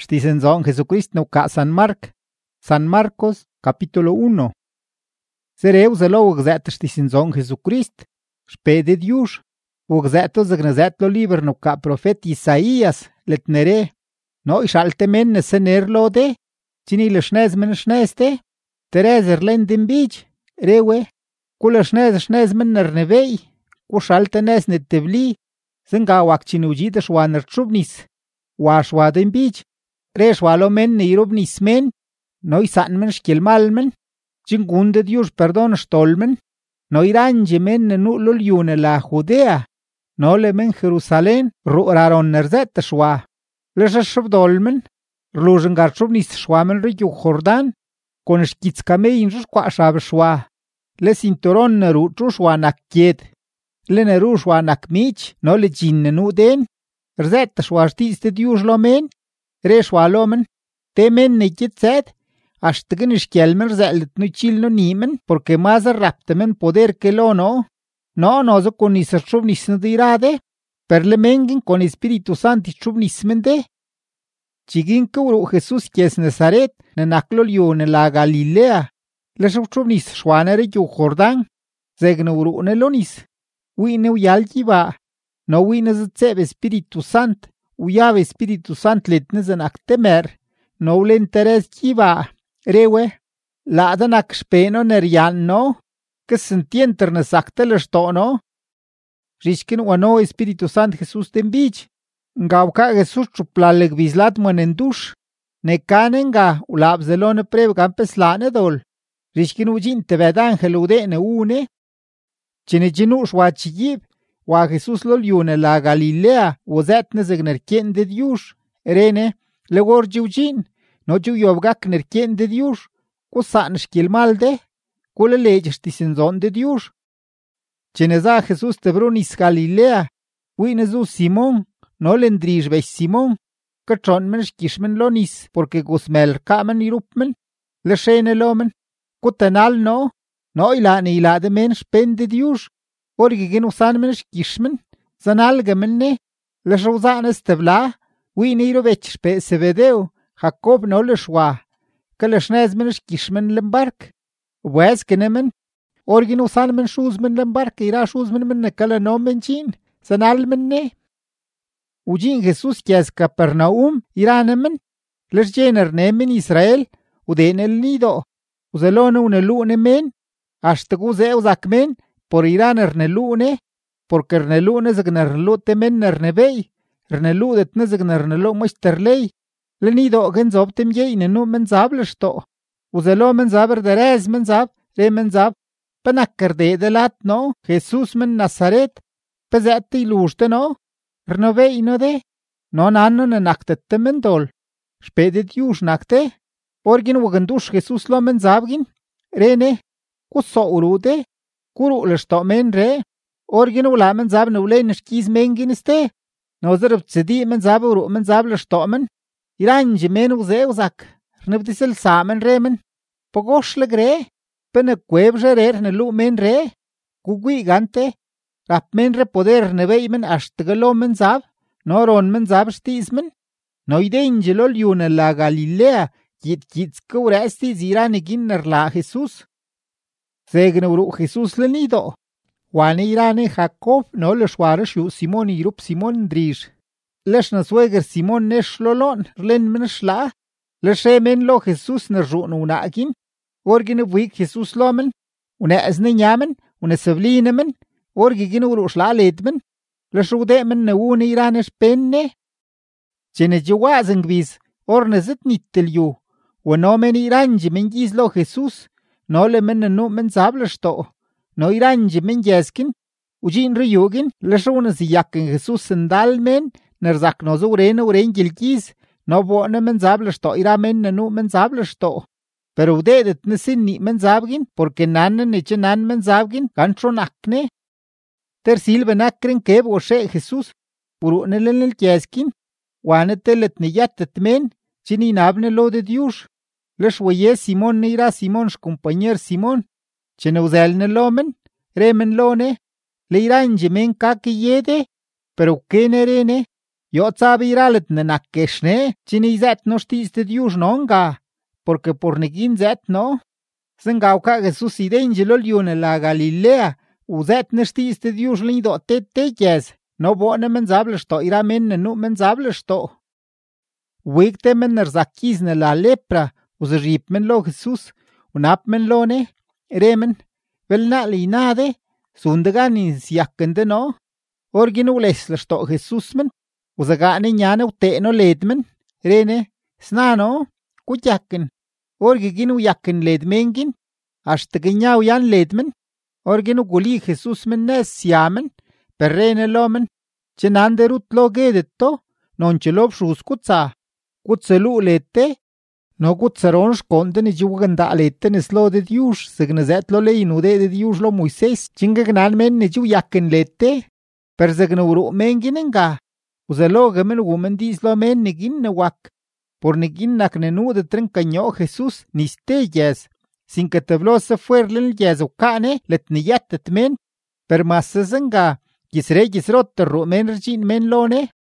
Xtisenson Jesucristo ka San Marcos, capítulo 1. Sereu zelo wagzet xtisenson Jesucristo, xpede Dios. Wagzeto zagnazet lo liber no ka profet Isaías, letnere. No ishalte men nesener lo de, chini leshnez men shnezte, terezer lendin bij, rewe, kulashnez men nernevei, kushalte nez netebli, zengawak chinujid shwaner chubnis, washwaden bij, reshwalo men neirobnis men, no isan men shkielmal men, chingunde Dios perdon stolmen, no iranje men nenulul yune la Judea, no le men Jerusalén ru'raron nerzet shwa, lesha shbdolmen, rlujen garchubnis shwamen rigyu Jordan, con shkitskamein shkwa shab shwa, le cinturon neru shwa nakkied, le neru shwa nakmich, no le jin nenu den, rzet shwa shtis de Dios lo men, re shwa lomen, te men nekit zed, ashtigen ishkielmen rzelet no chil no nimen, porque más raptemen poder que lo no zo con isachubnis no dirade, per le mengen con Espíritu Santo chubnismende. Chigin kuru Jesús kies Nazaret, nenaklol yu ne la Galilea, le chubnis shwanere yu Jordan, zegno uru ne lonis, wine uyal jiba, no wine zetseb Espíritu Sant, uyave Espíritu Sant letne zenak temer, no ule interes jiba, rewe, la danak shpeno nerian no, que se entiende nesakte le shtono. Rishkin wano Espíritu Sant Jesús den bij. Ngawka Jesús chuplaleg bislat muenendush. Nekanenga ulab zelone prev gampeslane dol. Rishkin ujin teved ángel udene une. Chine jinush wa chiyib. Wa Jesús lol yune la Galilea. Wozet zegner kien de Dios. Rene, legor jiujin. No juyobgak ner kien de Dios. Kusan shkil malde. Kule leyes tisenson de Dios. Cheneza Jesús tebronis Galilea, winezu Simón, no lendrish beis Simón, kachon men shkishmen lonis, porque gusmel kamen irupmen, le shene lomen, kutenal no ilade men spen de Dios, orgigen usan men shkishmen, zanalgemen ne, le shawzanes tebla, winiro bech spe Sebedeo, Jacob no le shwa, que le shnez men shkishmen lembark. Wes kenemen, orgin usan men shuzmen lembark, ira shuzmen men nekala no menchin, sanal men ne. Ujin Jesús kies Capernaum, iranemen, les jener nemen Israel, uden el nido, uzelone unelune men, hasta guze uzakmen, por iran ernelune, porque ernelune zegnerlute men nernebei, erneludet nezegnerlo moisterlei, le nido genzoptem yeine no men zableshto. Uzelo men zaber derez men zab, re men zab, penakker de lat no, Jesús men Nazaret, pezette iluste no, rnovei no de, no nanno ne naktette men dol, spedet jush nakte, orgin wagendush Jesús lo men zabgin, re ne, kusso urude, kuru leshto men re, orgin ula men zab ne ule nishkiz mengin este, no zerb tzedi men zab uru men zab leshto men, iranji men uze uzak, rnebdisel samen remen, pogosh legre, pene cuebje rer ne lu men re, kugui gante, rap men re poder ne veimen ashtgelo men zab, no ron men zab stismen, no idengelo liune la Galilea, kit kuresti ziranegin la Jesús. Segne uru Jesús le nido, wane irane Jacob no le shwarish yu Simon irup Simon drish, lesh na sueger Simon nesh lolon, len men shla, le shemen lo Jesús ne run unagin, orgin wik Jesús lomen, une esne nyamen, une sevlinemen, orgin uru shla ledmen, le shudemen ne une iranes penne. Chene jiwazen gwiz, orne zit nittel yu, wenomen iranji men giz lo Jesús, no le men no men zableshto, no iranji men jeskin, ujin riyugin, le shune ziyakken Jesús sendal men, nerzak no zurene uren gilgiz, no bone men zableshto ira men no men zableshto. Pero udedet nesin ni men zabgin, porque nannen neche nan men zabgin, gancho nakne. Ter silbe nakren keb o she Jesús, urunelen el kieskin, wanetelet niyatet men, chini nabne lo de Dios. Les weye Simon ne ira Simon compañer Simon, chene uzelne lomen, remen lone, le iranje men kaki yede, pero kene rene, Yo'tsabi iralet na nakeshne, chini zet no shtiz de Dios nonga, porque por negin zet no. Zengao ka Jesus idengelo lione la Galilea, uzet na shtiz de Dios lindo te no bo na menzable sto ira men no menzable sto. Wigte men narzakiz na la lepra, uzrip men lo Jesus, unap men lo ne, remen, vel na li nade, sundagan in siakende no. Orginu lesla sto Jesus men, uzagane nyane ute no ledmen, rene, snano, kutyaken. Orginu yaken ledmengin, ashtaginyaw yan ledmen. Orginu guli Jesus men nes siamen, perrene lomen, chenande rut lo gedetto, non chelob shus kutsa. Kutselu lete, no kutsaron shkonde ni juganda lete neslo de Dios, signazet lo leinu de Dios lo Moises, chingagnan men ni yaken lete, per zagnuru menginenga. Uzalo gamen woman dis lo men nigin na wak, por nigin nak nenu de trencaño Jesús nisteyes, sin que te blose fuerlen yezucane let niyatet men, per masazanga, gisre gisrot ru men rjin men lone,